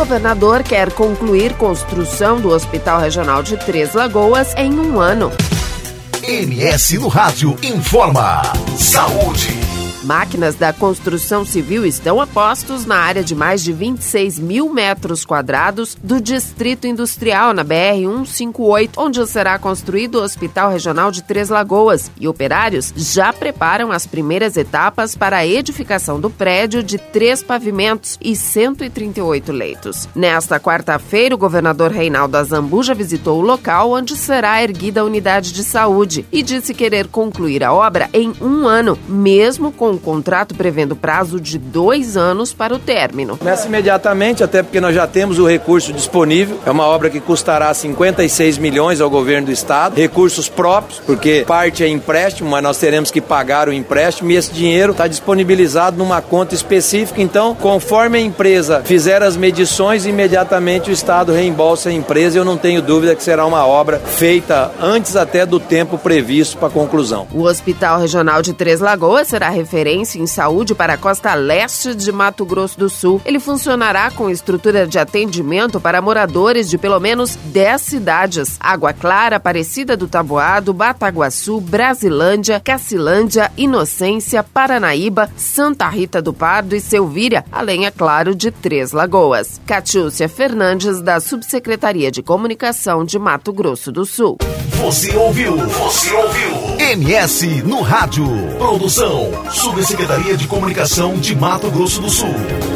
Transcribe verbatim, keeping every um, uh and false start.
governador quer concluir construção do Hospital Regional de Três Lagoas em um ano. M S no Rádio informa. Saúde. Máquinas da construção civil estão a postos na área de mais de vinte e seis mil metros quadrados do Distrito Industrial, na B R cento e cinquenta e oito, onde será construído o Hospital Regional de Três Lagoas. E operários já preparam as primeiras etapas para a edificação do prédio de três pavimentos e cento e trinta e oito leitos. Nesta quarta-feira, o governador Reinaldo Azambuja visitou o local onde será erguida a unidade de saúde e disse querer concluir a obra em um ano, mesmo com um contrato prevendo prazo de dois anos para o término. Começa imediatamente, até porque nós já temos o recurso disponível. É uma obra que custará cinquenta e seis milhões ao governo do estado. Recursos próprios, porque parte é empréstimo, mas nós teremos que pagar o empréstimo e esse dinheiro está disponibilizado numa conta específica. Então, conforme a empresa fizer as medições, imediatamente o estado reembolsa a empresa. Eu não tenho dúvida que será uma obra feita antes até do tempo previsto para a conclusão. O Hospital Regional de Três Lagoas será referência em saúde para a costa leste de Mato Grosso do Sul. Ele funcionará com estrutura de atendimento para moradores de pelo menos dez cidades: Água Clara, Aparecida do Taboado, Bataguaçu, Brasilândia, Cacilândia, Inocência, Paranaíba, Santa Rita do Pardo e Selvíria, além, é claro, de Três Lagoas. Catiúcia Fernandes, da Subsecretaria de Comunicação de Mato Grosso do Sul. Você ouviu? Você ouviu? M S no Rádio. Produção Subsecretaria de Comunicação de Mato Grosso do Sul.